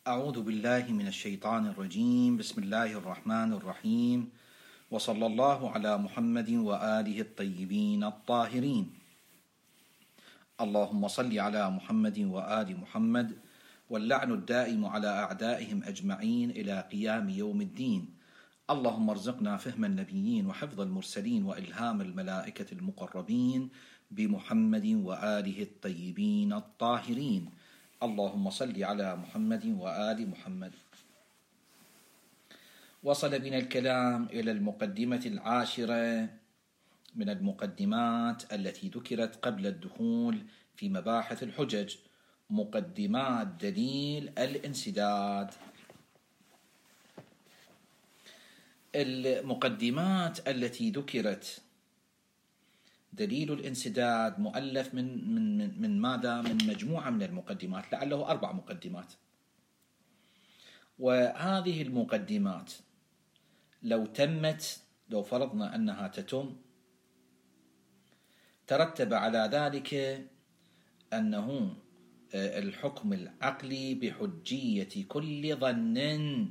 أعوذ بالله من الشيطان الرجيم. بسم الله الرحمن الرحيم، وصلى الله على محمد وآله الطيبين الطاهرين. اللهم صل على محمد وآل محمد، واللعن الدائم على أعدائهم أجمعين إلى قيام يوم الدين. اللهم ارزقنا فهم النبيين وحفظ المرسلين وإلهام الملائكة المقربين بمحمد وآله الطيبين الطاهرين. اللهم صل على محمد وآل محمد. وصل بنا الكلام إلى المقدمة العاشرة من المقدمات التي ذكرت قبل الدخول في مباحث الحجج، مقدمات دليل الانسداد. المقدمات التي ذكرت دليل الانسداد مؤلف من ماذا؟ من مجموعة من المقدمات، لعله 4 مقدمات. وهذه المقدمات لو فرضنا أنها تتم، ترتب على ذلك أنه الحكم العقلي بحجية كل ظن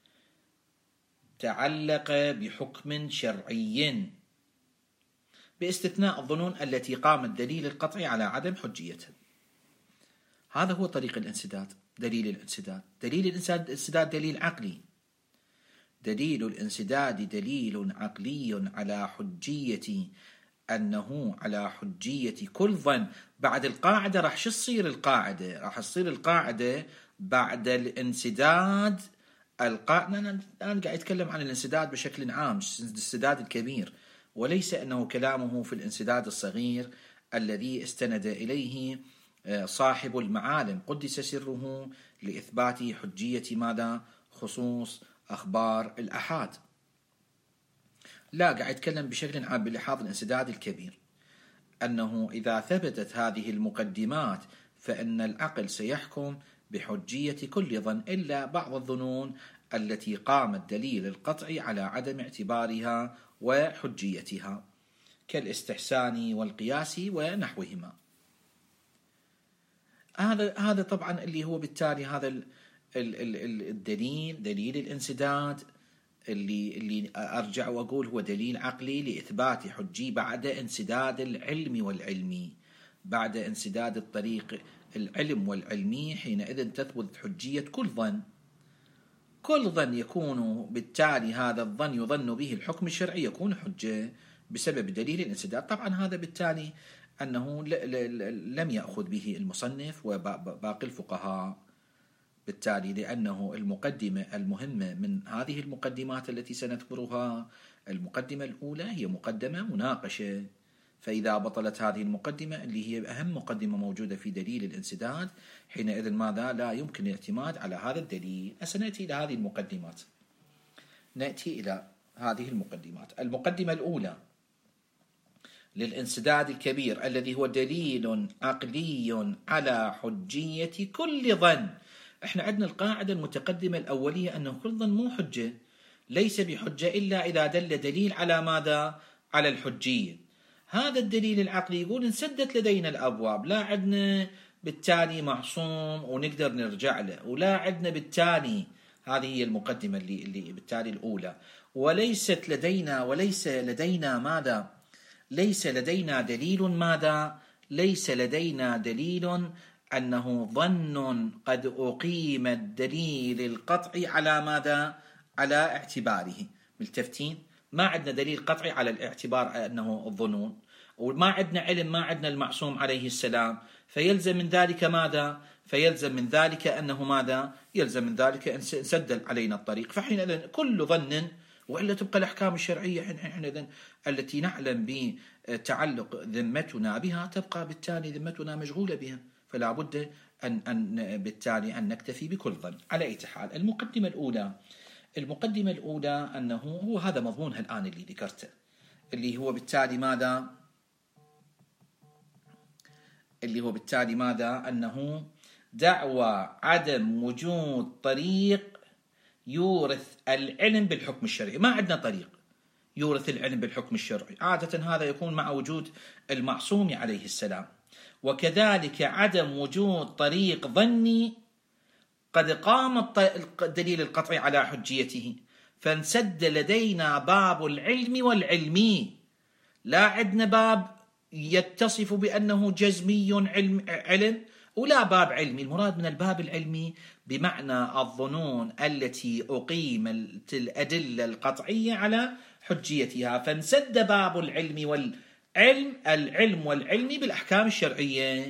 تعلق بحكم شرعي، باستثناء الظنون التي قام الدليل القطعي على عدم حجيتها. هذا هو طريق الانسداد. دليل الانسداد دليل عقلي. دليل الانسداد دليل عقلي على حجية، أنه على حجية كل ظن. بعد القاعدة راح شو تصير القاعدة؟ راح تصير القاعدة بعد الانسداد. أنا قاعد أتكلم عن الانسداد بشكل عام، الانسداد الكبير، وليس أنه كلامه في الانسداد الصغير الذي استند إليه صاحب المعالم قدس سره لإثبات حجية ماذا؟ خصوص أخبار الأحاد. لا، قاعد أتكلم بشكل عام بلحاظ الانسداد الكبير، أنه إذا ثبتت هذه المقدمات فإن العقل سيحكم بحجية كل ظن إلا بعض الظنون التي قام الدليل القطعي على عدم اعتبارها وحجيتها، كالاستحسان والقياس ونحوهما. هذا طبعا اللي هو بالتالي هذا دليل الانسداد اللي أرجع وأقول هو دليل عقلي لإثبات حجية بعد انسداد العلم والعلمي، بعد انسداد الطريق العلم والعلمي. حينئذ تثبت حجية كل ظن. كل ظن يكون بالتالي هذا الظن يظن به الحكم الشرعي يكون حجة بسبب دليل الانسداد. طبعا هذا بالتالي أنه لم يأخذ به المصنف وباقي الفقهاء، بالتالي لأنه المقدمة المهمة من هذه المقدمات التي سنذكرها، المقدمة الأولى هي مقدمة مناقشة. فإذا بطلت هذه المقدمة اللي هي أهم مقدمة موجودة في دليل الانسداد، حينئذ ماذا؟ لا يمكن الاعتماد على هذا الدليل. سنأتي إلى هذه المقدمات. نأتي إلى هذه المقدمات. المقدمة الأولى للانسداد الكبير الذي هو دليل عقلي على حجية كل ظن. احنا عندنا القاعدة المتقدمة الأولية أنه كل ظن مو حجة، ليس بحجة إلا إذا دل دليل على ماذا؟ على الحجية. هذا الدليل العقلي يقول انسدت لدينا الأبواب، لا عندنا بالتالي معصوم ونقدر نرجع له، ولا عندنا بالتالي. هذه هي المقدمة اللي بالتالي الأولى. وليس لدينا ماذا؟ ليس لدينا دليل ماذا؟ ليس لدينا دليل أنه ظن قد أقيم الدليل القطعي على ماذا؟ على اعتباره. ملتفتين؟ ما عندنا دليل قطعي على الاعتبار أنه الظنون، وما عندنا علم، ما عندنا المعصوم عليه السلام. فيلزم من ذلك ماذا؟ فيلزم من ذلك أنه ماذا؟ يلزم من ذلك أن سدل علينا الطريق. فحينئذ كل ظن، وإلا تبقى الأحكام الشرعية حينئذ التي نعلم بتعلق ذمتنا بها تبقى بالتالي ذمتنا مشغولة بها، فلا بد أن بالتالي أن نكتفي بكل ظن. على أي حال، المقدمة الأولى أنه هو هذا مضمونها الآن اللي ذكرته، اللي هو بالتالي ماذا؟ أنه دعوى عدم وجود طريق يورث العلم بالحكم الشرعي. ما عندنا طريق يورث العلم بالحكم الشرعي، عادة هذا يكون مع وجود المعصوم عليه السلام. وكذلك عدم وجود طريق ظني قد قام الدليل القطعي على حجيته، فانسد لدينا باب العلم والعلمي. لا عندنا باب يتصف بأنه جزمي علم ولا باب علمي. المراد من الباب العلمي بمعنى الظنون التي أقيمت الأدلة القطعية على حجيتها، فانسد باب العلم العلم والعلمي بالأحكام الشرعية.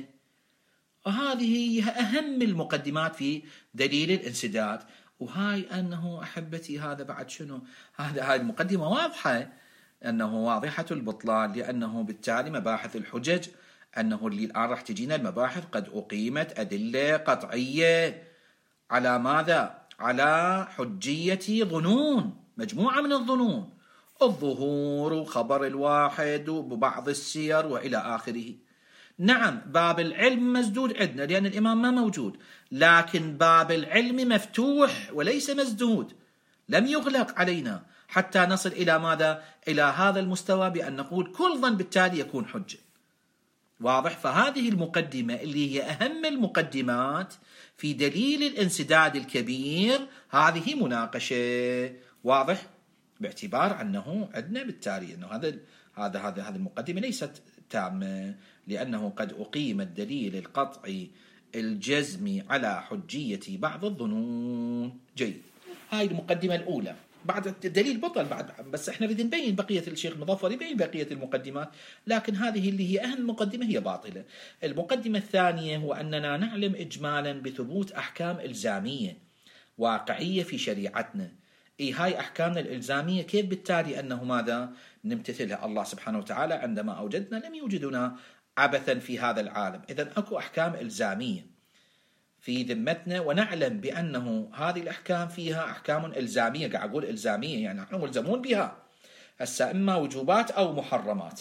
وهذه أهم المقدمات في دليل الانسداد. وهاي أنه أحبتي هذا بعد شنو؟ هاي المقدمة واضحة، أنه واضحة البطلان، لأنه بالتالي مباحث الحجج أنه اللي الآن راح تجينا المباحث قد أقيمت أدلة قطعية على ماذا؟ على حجية ظنون، مجموعة من الظنون، الظهور وخبر الواحد وبعض السير وإلى آخره. نعم باب العلم مسدود عندنا لأن الإمام ما موجود، لكن باب العلم مفتوح وليس مسدود، لم يغلق علينا حتى نصل إلى ماذا؟ إلى هذا المستوى بأن نقول كل ظن بالتالي يكون حجة. واضح؟ فهذه المقدمة اللي هي أهم المقدمات في دليل الانسداد الكبير، هذه مناقشة. واضح؟ باعتبار أنه عندنا بالتالي أنه هذه المقدمة ليست تامة، لأنه قد أقيم الدليل القطعي الجزمي على حجية بعض الظنون. جيد، هاي المقدمة الأولى. بعد الدليل بطل بعد، بس احنا بدنا نبين بقية الشيخ المظفر يبين بقية المقدمات، لكن هذه اللي هي أهم مقدمة هي باطلة. المقدمة الثانية هو أننا نعلم إجمالا بثبوت أحكام إلزامية واقعية في شريعتنا. هاي أحكامنا الإلزامية كيف بالتالي أنه ماذا؟ نمتثلها. الله سبحانه وتعالى عندما أوجدنا لم يوجدنا عبثا في هذا العالم، إذن أكو أحكام إلزامية في ذمتنا، ونعلم بأنه هذه الأحكام فيها أحكام إلزامية. قاعد أقول إلزامية يعني نحن ملزمون بها، هسه إما وجوبات أو محرمات.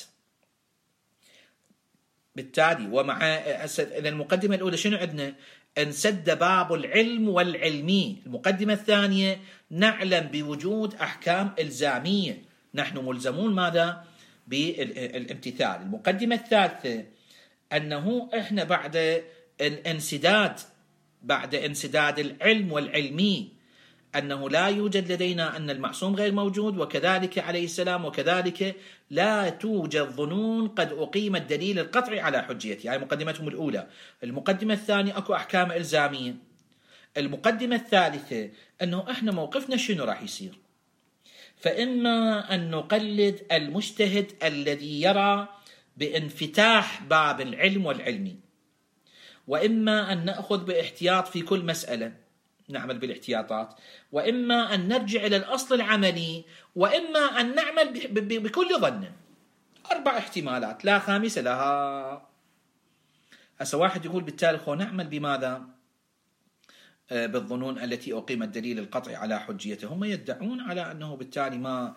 بالتالي ومع إذا المقدمة الأولى شنو عندنا؟ انسد باب العلم والعلمي. المقدمة الثانية نعلم بوجود أحكام إلزامية، نحن ملزمون ماذا؟ بالامتثال. المقدمة الثالثة أنه إحنا بعد انسداد العلم والعلمي أنه لا يوجد لدينا أن المعصوم غير موجود، وكذلك عليه السلام، وكذلك لا توجد ظنون قد أقيم الدليل القطعي على حجيته. هاي مقدمتهم الأولى. المقدمة الثانية أكو أحكام إلزامية. المقدمة الثالثة أنه إحنا موقفنا شنو راح يصير؟ فإما أن نقلد المجتهد الذي يرى بانفتاح باب العلم والعلمي، وإما أن نأخذ باحتياط في كل مسألة، نعمل بالاحتياطات، وإما أن نرجع إلى الأصل العملي، وإما أن نعمل بكل ظن. 4 احتمالات لا خامس لها. هسه واحد يقول بالتالي خو نعمل بماذا؟ بالظنون التي أقيم الدليل القطعي على حجيته. هم يدعون على أنه بالتالي ما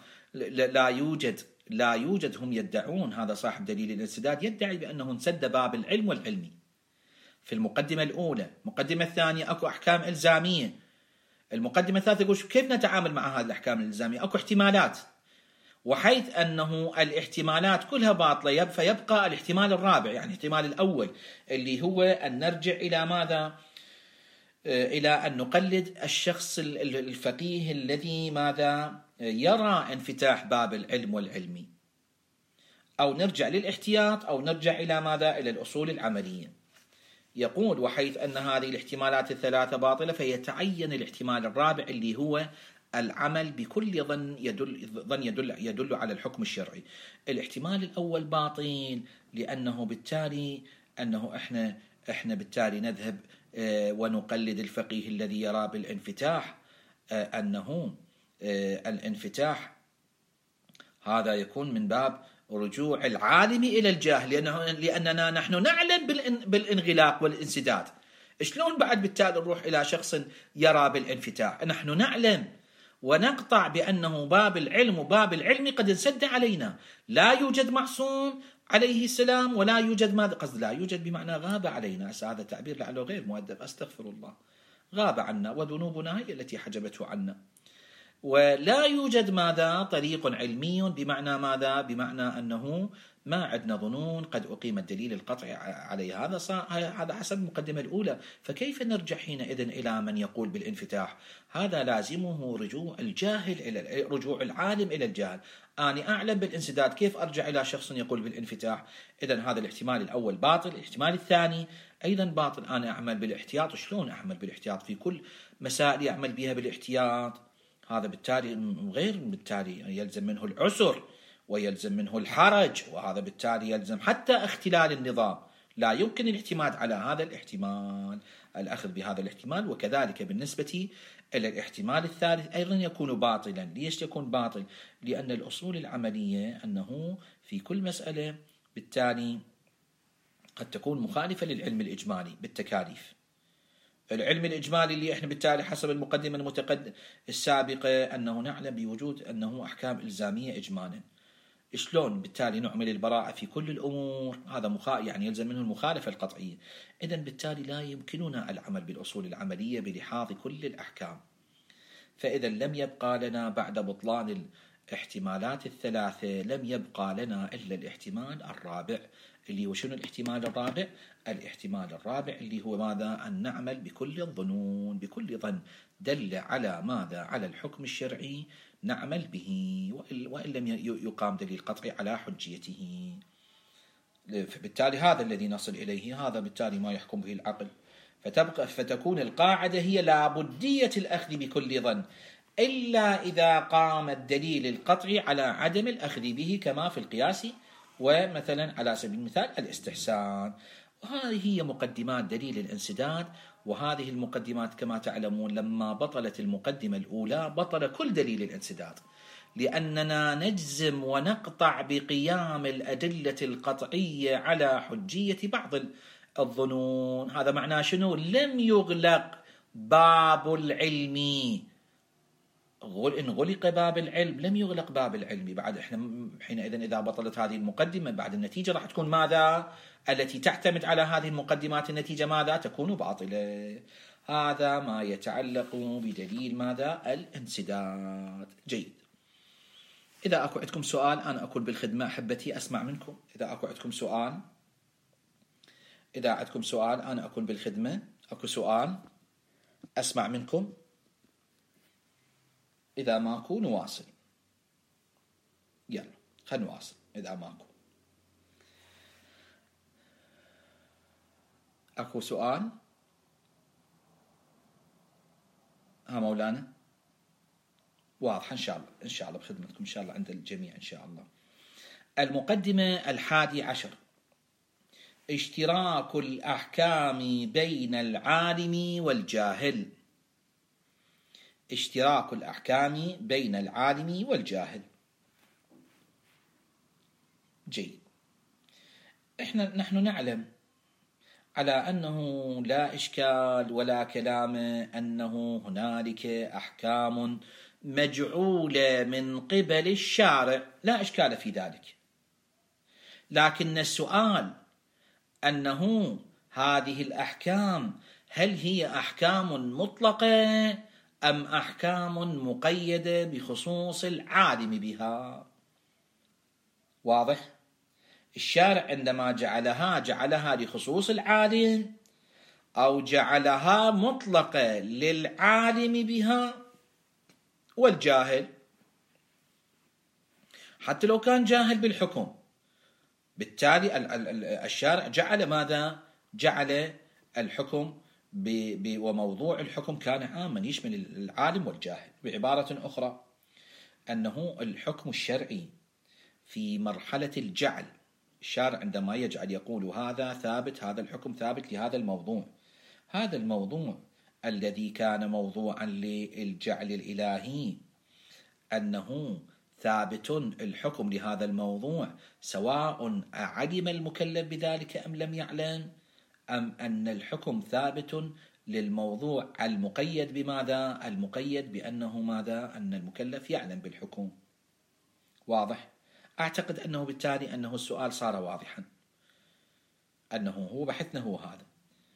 لا يوجد هم يدعون، هذا صاحب دليل الانسداد يدعي بأنه انسد باب العلم والعلمي في المقدمة الأولى. المقدمة الثانية أكو أحكام إلزامية. المقدمة الثالثة يقول كيف نتعامل مع هذه الأحكام الإلزامية؟ أكو احتمالات، وحيث أنه الاحتمالات كلها باطلة فيبقى الاحتمال الرابع، يعني الاحتمال الأول اللي هو أن نرجع إلى ماذا؟ إلى أن نقلد الشخص الفقيه الذي ماذا؟ يرى انفتاح باب العلم والعلمي، أو نرجع للاحتياط، أو نرجع إلى ماذا؟ إلى الأصول العملية. يقول وحيث أن هذه الاحتمالات الثلاثة باطلة فيتعين الاحتمال الرابع اللي هو العمل بكل ظن يدل على الحكم الشرعي. الاحتمال الأول باطل لأنه بالتالي أنه إحنا بالتالي نذهب ونقلد الفقيه الذي يرى بالانفتاح، أنه الانفتاح هذا يكون من باب رجوع العالم إلى الجاهل، لأننا نحن نعلم بالانغلاق والانسداد. شلون بعد بالتالي نروح إلى شخص يرى بالانفتاح؟ نحن نعلم ونقطع بأنه باب العلم وباب العلم قد انسد علينا. لا يوجد معصوم عليه السلام، ولا يوجد ماذا؟ قصد لا يوجد بمعنى غاب علينا. هذا تعبير لعله غير مؤدب، أستغفر الله. غاب عنا وذنوبنا هي التي حجبته عنا. ولا يوجد ماذا طريق علمي، بمعنى ماذا؟ بمعنى أنه ما عندنا ظنون قد أقيم الدليل القطعي عليه. هذا حسب المقدمة الأولى. فكيف نرجع حينئذ إلى من يقول بالانفتاح؟ هذا لازمه رجوع الجاهل إلى رجوع العالم إلى الجاهل. أنا أعلم بالانسداد، كيف أرجع إلى شخص يقول بالانفتاح؟ إذن هذا الاحتمال الأول باطل. الاحتمال الثاني أيضا باطل. أنا أعمل بالاحتياط. شلون أعمل بالاحتياط؟ في كل مسائل أعمل بها بالاحتياط. هذا بالتالي غير، بالتالي يلزم منه العسر ويلزم منه الحرج، وهذا بالتالي يلزم حتى اختلال النظام. لا يمكن الاعتماد على هذا الاحتمال، الأخذ بهذا الاحتمال. وكذلك بالنسبة إلى الاحتمال الثالث أيضا يكون باطلا. ليش يكون باطل؟ لأن الأصول العملية أنه في كل مسألة بالتالي قد تكون مخالفة للعلم الإجمالي بالتكاليف. العلم الإجمالي اللي إحنا بالتالي حسب المقدمة السابقة أنه نعلم بوجود أنه أحكام إلزامية إجمالا. شلون بالتالي نعمل البراءة في كل الأمور؟ هذا يعني يلزم منه المخالفة القطعية. إذن بالتالي لا يمكننا العمل بالأصول العملية بلحاظ كل الأحكام. فإذا لم يبقى لنا بعد بطلان الاحتمالات الثلاثة لم يبقى لنا إلا الاحتمال الرابع، اللي هو شنو الاحتمال الرابع؟ الاحتمال الرابع اللي هو ماذا؟ أن نعمل بكل الظنون، بكل ظن دل على ماذا؟ على الحكم الشرعي نعمل به، وإن لم يقام دليل قطعي على حجيته. فبالتالي هذا الذي نصل إليه، هذا بالتالي ما يحكم به العقل. فتكون القاعدة هي لابدية الأخذ بكل ظن إلا إذا قام الدليل القطعي على عدم الأخذ به، كما في القياس ومثلا على سبيل المثال الاستحسان. وهذه هي مقدمات دليل الانسداد. وهذه المقدمات كما تعلمون لما بطلت المقدمة الأولى بطل كل دليل الانسداد، لأننا نجزم ونقطع بقيام الأدلة القطعية على حجية بعض الظنون. هذا معناه شنو؟ لم يغلق باب العلم. إن غلق باب العلم لم يغلق باب العلم. بعد إحنا حينئذ إذا بطلت هذه المقدمة بعد النتيجة راح تكون ماذا؟ التي تعتمد على هذه المقدمات النتيجة ماذا؟ تكون باطلة. هذا ما يتعلق بدليل ماذا؟ الانسداد. جيد. إذا أكو عندكم سؤال أنا أقول بالخدمة أحبتي، أسمع منكم. إذا أكو عندكم سؤال، إذا عندكم سؤال أنا أكون بالخدمة. أكو سؤال أسمع منكم، إذا ماكو نواصل. يلا خلينا نواصل إذا ماكو. أكو سؤال؟ ها مولانا واضح إن شاء الله، إن شاء الله بخدمتكم إن شاء الله عند الجميع إن شاء الله. المقدمة 11: اشتراك الأحكام بين العالم والجاهل. اشتراك الأحكام بين العالم والجاهل. جيد. نحن نعلم على أنه لا إشكال ولا كلام أنه هنالك أحكام مجعولة من قبل الشارع، لا إشكال في ذلك. لكن السؤال أنه هذه الأحكام هل هي أحكام مطلقة أم أحكام مقيدة بخصوص العالم بها؟ واضح؟ الشارع عندما جعلها لخصوص العالم أو جعلها مطلقة للعالم بها والجاهل. حتى لو كان جاهل بالحكم، بالتالي الشارع جعل ماذا؟ جعل الحكم وموضوع الحكم كان عاما يشمل العالم والجاهل. بعبارة أخرى أنه الحكم الشرعي في مرحلة الجعل، الشارع عندما يجعل يقول هذا ثابت، هذا الحكم ثابت لهذا الموضوع. هذا الموضوع الذي كان موضوعا للجعل الإلهي أنه ثابت الحكم لهذا الموضوع، سواء علم المكلف بذلك أم لم يعلم، أم أن الحكم ثابت للموضوع المقيد بماذا؟ المقيد بأنه ماذا؟ أن المكلف يعلم بالحكم. واضح؟ أعتقد أنه بالتالي أنه السؤال صار واضحا، أنه هو بحثنا هو هذا.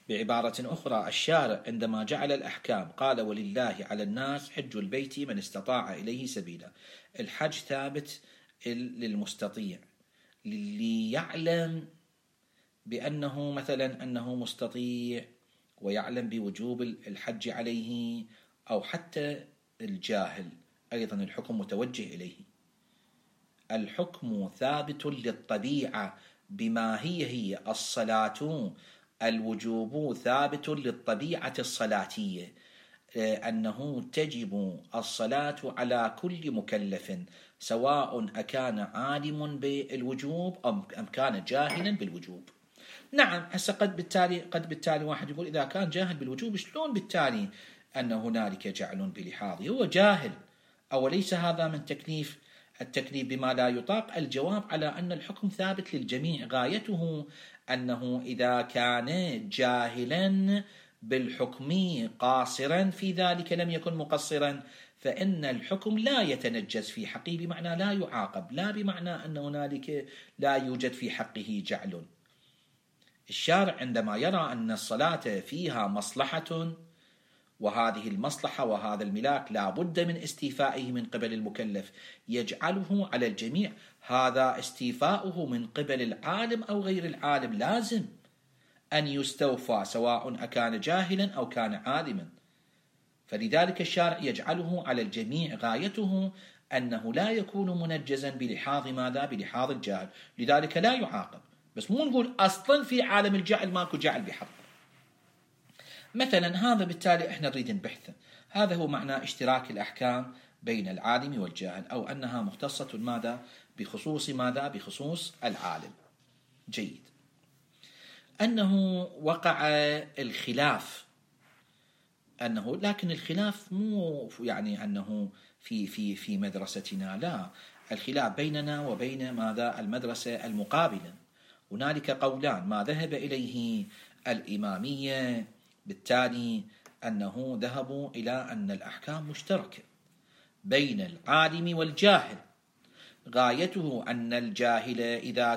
بعبارة أخرى الشارع عندما جعل الأحكام قال ولله على الناس حج البيت من استطاع إليه سبيلا. الحج ثابت للمستطيع، ليعلم بأنه مثلا أنه مستطيع ويعلم بوجوب الحج عليه، أو حتى الجاهل أيضا الحكم متوجه إليه. الحكم ثابت للطبيعة بما هي الصلاة، الوجوب ثابت للطبيعة الصلاتية، أنه تجب الصلاة على كل مكلف سواء أكان عالم بالوجوب أم كان جاهلا بالوجوب. نعم، هسه قد بالتالي واحد يقول إذا كان جاهل بالوجوب شلون بالتالي أن هنالك جعل بلحاظه؟ هو جاهل، أو ليس هذا من التكليف بما لا يطاق؟ الجواب على أن الحكم ثابت للجميع، غايته أنه إذا كان جاهلا بالحكم قاصرا في ذلك لم يكن مقصرا، فإن الحكم لا يتنجز في حقه، بمعنى لا يعاقب، لا بمعنى أن هنالك لا يوجد في حقه جعل. الشارع عندما يرى أن الصلاة فيها مصلحة، وهذه المصلحة وهذا الملاك لا بد من استيفائه من قبل المكلف، يجعله على الجميع. هذا استيفاؤه من قبل العالم أو غير العالم لازم أن يستوفى سواء أكان جاهلا أو كان عالما. فلذلك الشارع يجعله على الجميع، غايته أنه لا يكون منجزا بلحاظ ماذا؟ بلحاظ الجاهل، لذلك لا يعاقب. بس مو نقول أصلا في عالم الجعل ماكو جعل بحق مثلا. هذا بالتالي احنا نريد نبحثه. هذا هو معنى اشتراك الأحكام بين العالم والجاهل، أو أنها مختصة ماذا؟ بخصوص ماذا؟ بخصوص العالم. جيد. أنه وقع الخلاف، لكن الخلاف مو يعني أنه في مدرستنا، لا، الخلاف بيننا وبين ماذا؟ المدرسة المقابلة. هنالك قولان، ما ذهب إليه الإمامية بالتالي أنه ذهبوا إلى أن الأحكام مشتركة بين العالم والجاهل، غايته أن الجاهل إذا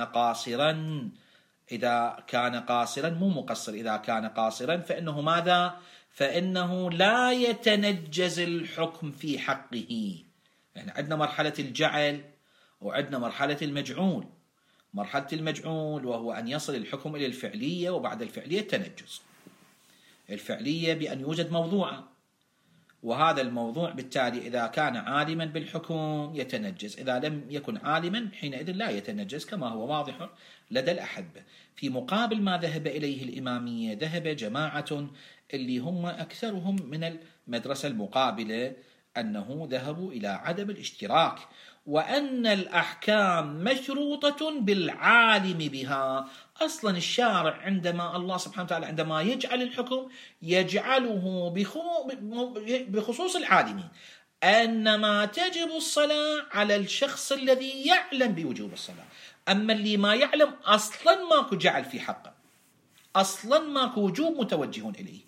كان قاصرا مو مقصر، إذا كان قاصرا فإنه ماذا؟ فإنه لا يتنجز الحكم في حقه. يعني عندنا مرحلة الجعل وعندنا مرحلة المجعول. مرحلة المجعول وهو أن يصل الحكم إلى الفعلية، وبعد الفعلية التنجز. الفعلية بأن يوجد موضوع، وهذا الموضوع بالتالي إذا كان عالما بالحكم يتنجز، إذا لم يكن عالما حينئذ لا يتنجز، كما هو واضح لدى الأحبة. في مقابل ما ذهب إليه الإمامية، ذهب جماعة اللي هم أكثرهم من المدرسة المقابلة، أنه ذهبوا إلى عدم الاشتراك، وأن الأحكام مشروطة بالعالم بها. أصلا الشارع عندما الله سبحانه وتعالى عندما يجعل الحكم يجعله بخصوص العالمين، أنما تجب الصلاة على الشخص الذي يعلم بوجوب الصلاة. أما اللي ما يعلم أصلا ماكو جعل في حقه، أصلا ماكو وجوب متوجه إليه،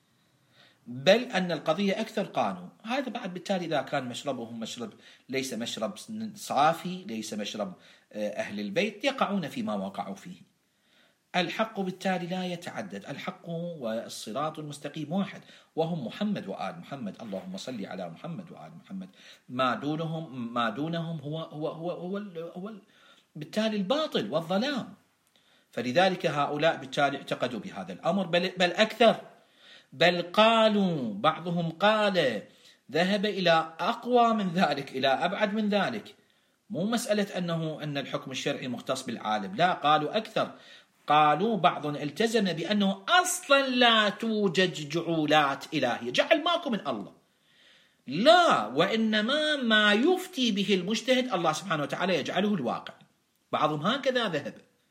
بل أن القضية أكثر قانون. هذا بعد بالتالي إذا كان مشربهم ليس مشرب صافي، ليس مشرب أهل البيت، يقعون فيما وقعوا فيه. الحق بالتالي لا يتعدد، الحق والصراط المستقيم واحد، وهم محمد وآل محمد، اللهم صل على محمد وآل محمد. ما دونهم هو بالتالي الباطل والظلام. فلذلك هؤلاء بالتالي اعتقدوا بهذا الأمر، بل أكثر، بل قالوا، بعضهم قال ذهب إلى أقوى من ذلك، إلى أبعد من ذلك. مو مسألة أن الحكم الشرعي مختص بالعالم، لا، قالوا أكثر. قالوا بعضهم التزم بأنه أصلا لا توجد جعولات إلهية، جعل ماكو من الله، لا، وإنما ما يفتي به المجتهد الله سبحانه وتعالى يجعله الواقع. بعضهم هكذا ذهب،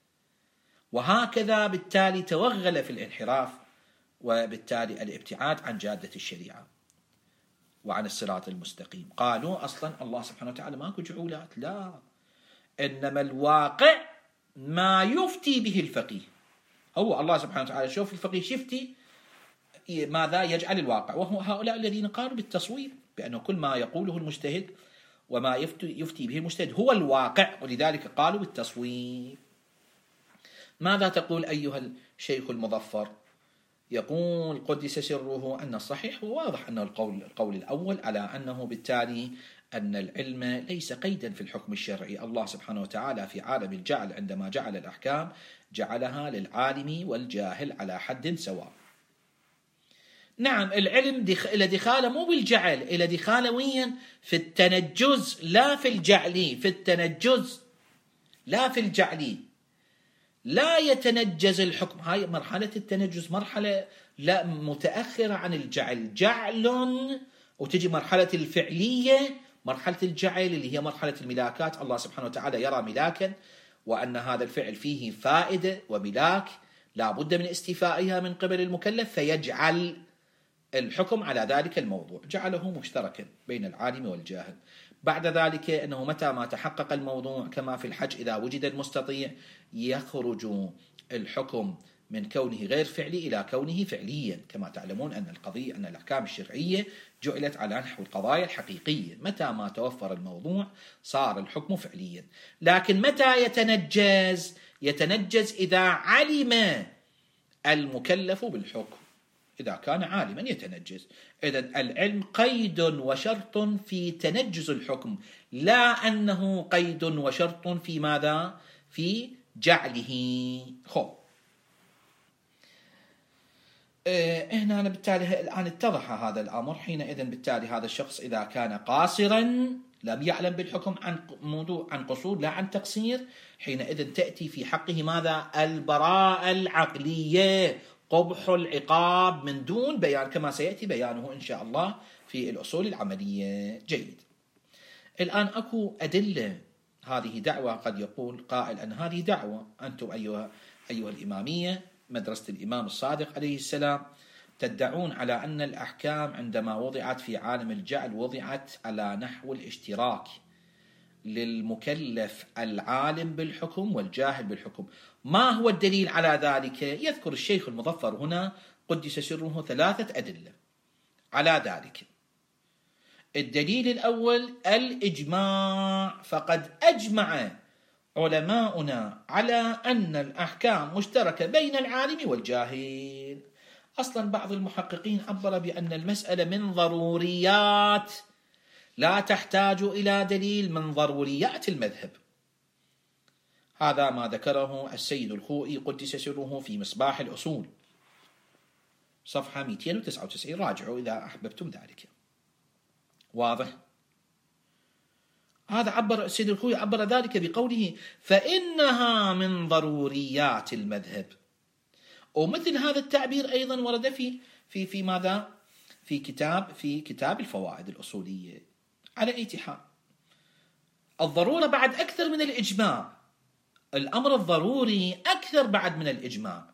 وهكذا بالتالي توغل في الانحراف، وبالتالي الابتعاد عن جادة الشريعة وعن الصراط المستقيم. قالوا أصلا الله سبحانه وتعالى ماكو جعولات، لا، إنما الواقع ما يفتي به الفقيه. هو الله سبحانه وتعالى شوف الفقيه شفتي ماذا يجعل الواقع، وهو هؤلاء الذين قالوا بالتصوير، بأنه كل ما يقوله المجتهد وما يفتي به المجتهد هو الواقع، ولذلك قالوا بالتصوير. ماذا تقول أيها الشيخ المظفر؟ يقول قدس سره أن الصحيح وواضح أن القول الأول، على أنه بالتالي أن العلم ليس قيدا في الحكم الشرعي. الله سبحانه وتعالى في عالم الجعل عندما جعل الأحكام جعلها للعالم والجاهل على حد سواء. نعم، العلم إلى دخاله مو بالجعل، إلى دخاله وين؟ في التنجز لا في الجعل، في التنجز لا في الجعل. لا يتنجز الحكم، هاي مرحلة التنجز مرحلة لا متأخرة عن الجعل، جعل، وتجي مرحلة الفعلية، مرحلة الجعل اللي هي مرحلة الملاكات. الله سبحانه وتعالى يرى ملاكا وأن هذا الفعل فيه فائدة وملاك لا بد من استيفائها من قبل المكلف، فيجعل الحكم على ذلك الموضوع، جعله مشتركا بين العالم والجاهل. بعد ذلك أنه متى ما تحقق الموضوع كما في الحج إذا وجد المستطيع يخرج الحكم من كونه غير فعلي إلى كونه فعليا. كما تعلمون أن الأحكام الشرعية جعلت على نحو القضايا الحقيقية، متى ما توفر الموضوع صار الحكم فعليا. لكن متى يتنجز إذا علم المكلف بالحكم، إذا كان عالما يتنجز. إذن العلم قيد وشرط في تنجز الحكم، لا أنه قيد وشرط في ماذا؟ في جعله. هنا بالتالي الآن اتضح هذا الأمر. حينئذ بالتالي هذا الشخص إذا كان قاصرا لم يعلم بالحكم عن قصور لا عن تقصير، حينئذ تأتي في حقه ماذا؟ البراءة العقلية، قبح العقاب من دون بيان، كما سيأتي بيانه إن شاء الله في الأصول العملية. جيد. الآن أكو أدلة. هذه دعوة، قد يقول قائل أن هذه دعوة، أنتم أيها الإمامية مدرسة الإمام الصادق عليه السلام تدعون على أن الأحكام عندما وضعت في عالم الجعل وضعت على نحو الاشتراك للمكلف العالم بالحكم والجاهل بالحكم. ما هو الدليل على ذلك؟ يذكر الشيخ المظفر هنا قدس سره 3 أدلة على ذلك. الدليل الأول الإجماع، فقد أجمع علماؤنا على أن الأحكام مشتركة بين العالم والجاهل. أصلا بعض المحققين عبر بأن المسألة من ضروريات لا تحتاج إلى دليل، من ضروريات المذهب. هذا ما ذكره السيد الخوئي قدس سره في مصباح الأصول صفحة 299، راجعوا إذا أحببتم ذلك. واضح؟ هذا عبر السيد الخوئي عبر ذلك بقوله فإنها من ضروريات المذهب. ومثل هذا التعبير أيضا ورد في ماذا؟ في كتاب الفوائد الأصولية. على أي حال الضرورة بعد أكثر من الإجماع، الأمر الضروري أكثر بعد من الإجماع،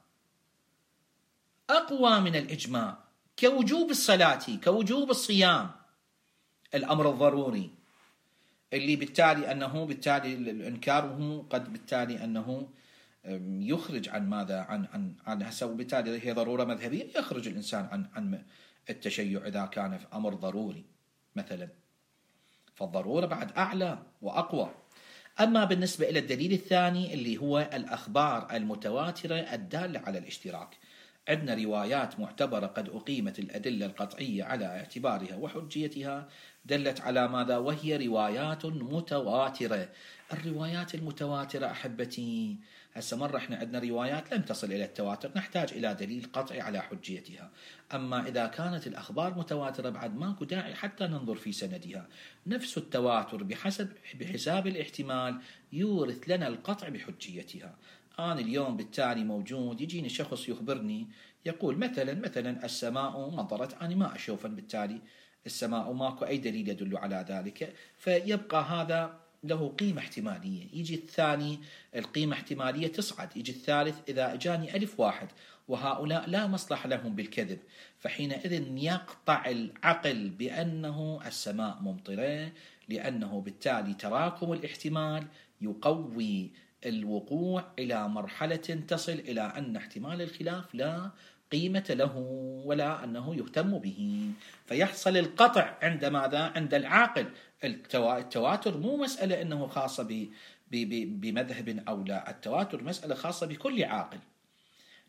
أقوى من الإجماع، كوجوب الصلاة كوجوب الصيام. الأمر الضروري اللي بالتالي إنكاره قد بالتالي أنه يخرج عن ماذا؟ عن هسه، وبالتالي هي ضرورة مذهبية، يخرج الإنسان عن التشيع إذا كان في أمر ضروري مثلا، فالضرورة بعد أعلى وأقوى. أما بالنسبة إلى الدليل الثاني اللي هو الأخبار المتواترة الدالة على الاشتراك، عندنا روايات معتبرة قد أقيمت الأدلة القطعية على اعتبارها وحجيتها دلت على ماذا؟ وهي روايات متواترة. الروايات المتواترة أحبتي، هسه مرة احنا عندنا روايات لم تصل إلى التواتر، نحتاج إلى دليل قطعي على حجيتها. أما إذا كانت الأخبار متواترة بعد ماكو داعي حتى ننظر في سندها، نفس التواتر بحساب الاحتمال يورث لنا القطع بحجيتها. أنا اليوم بالتالي موجود يجيني شخص يخبرني يقول مثلا السماء مطرت، أنا ما أشوفا بالتالي السماء ماكو أي دليل يدل على ذلك، فيبقى هذا له قيمة احتمالية. يجي الثاني القيمة احتمالية تصعد، يجي الثالث إذا أجاني 1000 واحد، وهؤلاء لا مصلحة لهم بالكذب، فحينئذ يقطع العقل بأنه السماء ممطرة، لأنه بالتالي تراكم الاحتمال يقوي الوقوع إلى مرحلة تصل إلى أن احتمال الخلاف لا قيمة له ولا أنه يهتم به، فيحصل القطع عند ماذا؟ عند العاقل. التواتر مو مسألة أنه خاصة بمذهب أو لا، التواتر مسألة خاصة بكل عاقل.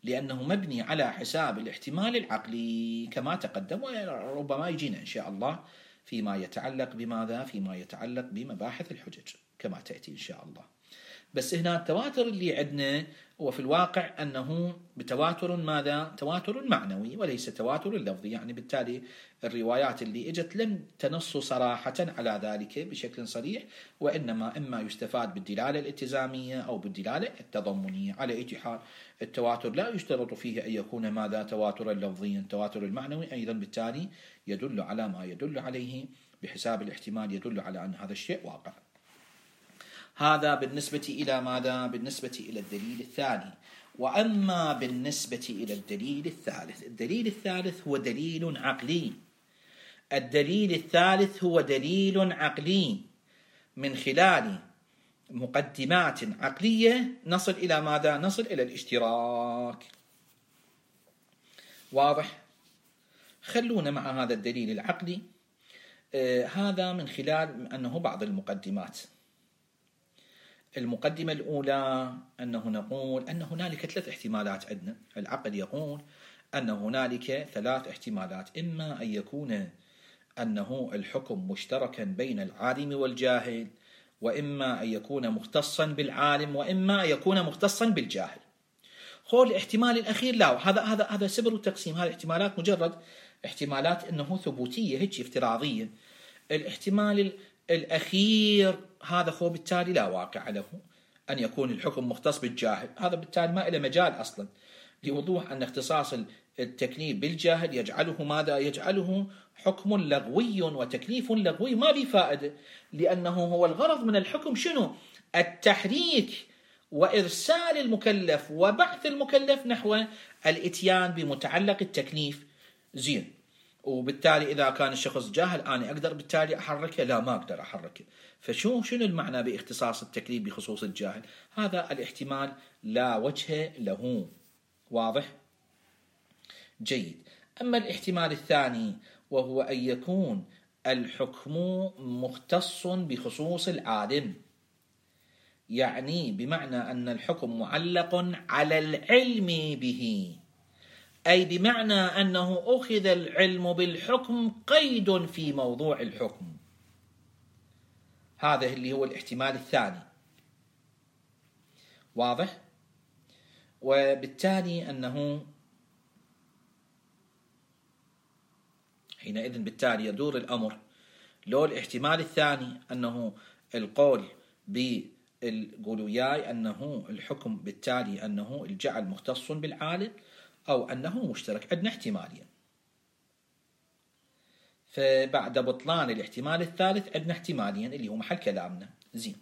لأنه مبني على حساب الاحتمال العقلي كما تقدم، وربما يجينا إن شاء الله فيما يتعلق بماذا؟ فيما يتعلق بمباحث الحجج كما تأتي إن شاء الله. بس هنا التواتر اللي عندنا هو في الواقع أنه بتواتر ماذا؟ تواتر معنوي وليس تواتر لفظي، يعني بالتالي الروايات اللي اجت لم تنص صراحة على ذلك بشكل صريح، وإنما إما يستفاد بالدلالة الالتزامية أو بالدلالة التضمنية. على أي حال التواتر لا يشترط فيه أن يكون ماذا؟ تواترا لفظيا. التواتر المعنوي أيضا بالتالي يدل على ما يدل عليه بحساب الاحتمال، يدل على أن هذا الشيء واقع. هذا بالنسبة إلى ماذا؟ بالنسبة إلى الدليل الثاني. وأما بالنسبة إلى الدليل الثالث، الدليل الثالث هو دليل عقلي. الدليل الثالث هو دليل عقلي من خلال مقدمات عقلية نصل إلى ماذا؟ نصل إلى الاشتراك. واضح؟ خلونا مع هذا الدليل العقلي. هذا من خلال أنه بعض المقدمات. المقدمة الأولى أنه نقول أن هنالك 3 احتمالات عندنا. العقل يقول أن هنالك 3 احتمالات، إما أن يكون أنه الحكم مشتركا بين العالم والجاهل، وإما أن يكون مختصا بالعالم، وإما أن يكون مختصا بالجاهل. هو الاحتمال الأخير لا، هذا سبر التقسيم. هذه احتمالات مجرد احتمالات أنه ثبوتية هيك افتراضية. الاحتمال الأخير هذا هو بالتالي لا واقع له، أن يكون الحكم مختص بالجاهل. هذا بالتالي ما إلى مجال أصلا، لوضوح أن اختصاص التكليف بالجاهل يجعله ماذا؟ يجعله حكم لغوي وتكليف لغوي ما بفائدة، لأنه هو الغرض من الحكم شنو؟ التحريك وإرسال المكلف وبعث المكلف نحو الإتيان بمتعلق التكليف. زين، وبالتالي إذا كان الشخص جاهل أنا أقدر بالتالي أحركه؟ لا، ما أقدر أحركه. شنو المعنى باختصاص التكليف بخصوص الجاهل؟ هذا الاحتمال لا وجه له. واضح؟ جيد. أما الاحتمال الثاني وهو أن يكون الحكم مختص بخصوص العالم، يعني بمعنى أن الحكم معلق على العلم به، أي بمعنى أنه أخذ العلم بالحكم قيد في موضوع الحكم. هذا اللي هو الاحتمال الثاني. واضح؟ وبالتالي أنه حينئذ بالتالي يدور الأمر لو الاحتمال الثاني أنه القول بالقولوياي أنه الحكم بالتالي أنه الجعل مختص بالعالم أو أنه مشترك. عندنا احتمالين، فبعد بطلان الاحتمال الثالث عندنا احتمالين اللي هو محل كلامنا. زين،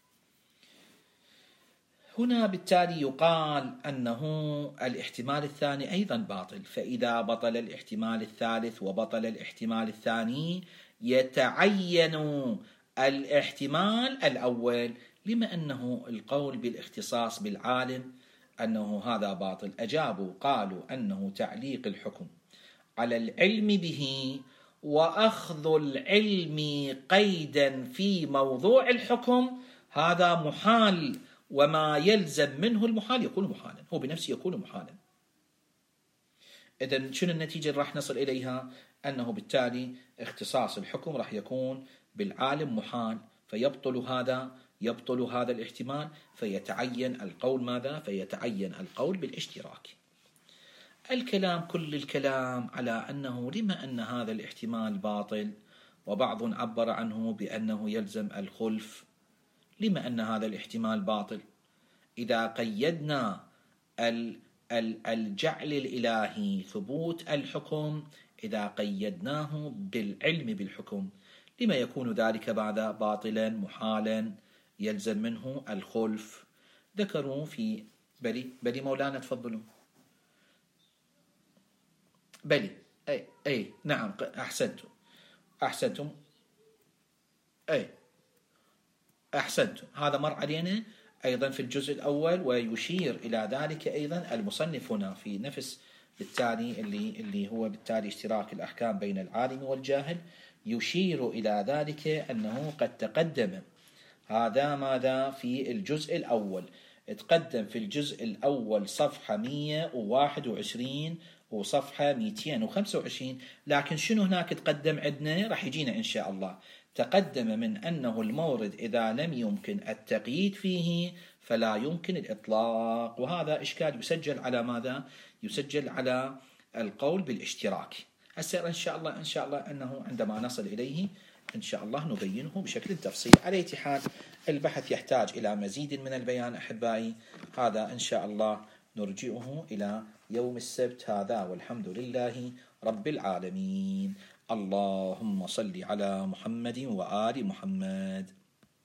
هنا بالتالي يقال أنه الاحتمال الثاني أيضا باطل. فإذا بطل الاحتمال الثالث وبطل الاحتمال الثاني يتعين الاحتمال الأول، لما أنه القول بالاختصاص بالعالم أنه هذا باطل. أجابوا قالوا أنه تعليق الحكم على العلم به وأخذ العلم قيدا في موضوع الحكم هذا محال، وما يلزم منه المحال يكون محالا، هو بنفسه يكون محالا. إذن شنو النتيجة اللي راح نصل إليها؟ أنه بالتالي اختصاص الحكم راح يكون بالعالم محال، يبطل هذا الاحتمال، فيتعين القول ماذا؟ فيتعين القول بالاشتراك. الكلام كل الكلام على أنه لما أن هذا الاحتمال باطل، وبعض عبر عنه بأنه يلزم الخلف. لما أن هذا الاحتمال باطل؟ إذا قيدنا الجعل الإلهي ثبوت الحكم، إذا قيدناه بالعلم بالحكم، لما يكون ذلك بعد باطلا محالا يلزم منه الخلف؟ ذكروا في بلي مولانا تفضلوا. بلي أي نعم، أحسنتم أحسنتم. هذا مر علينا أيضا في الجزء الأول، ويشير إلى ذلك أيضا المصنف هنا في نفس بالتالي اللي هو بالتالي اشتراك الأحكام بين العالم والجاهل، يشير إلى ذلك أنه قد تقدم هذا ماذا في الجزء الأول. تقدم في الجزء الأول صفحة 121 وصفحة 225. لكن شنو هناك تقدم عندنا؟ راح يجينا إن شاء الله. تقدم من أنه المورد إذا لم يمكن التقييد فيه فلا يمكن الإطلاق، وهذا إشكال يسجل على ماذا؟ يسجل على القول بالاشتراك. هسه إن شاء الله أنه عندما نصل إليه إن شاء الله نبينه بشكل تفصيلي. على أي حال البحث يحتاج إلى مزيد من البيان أحبائي، هذا إن شاء الله نرجئه إلى يوم السبت هذا، والحمد لله رب العالمين. اللهم صل على محمد وآل محمد.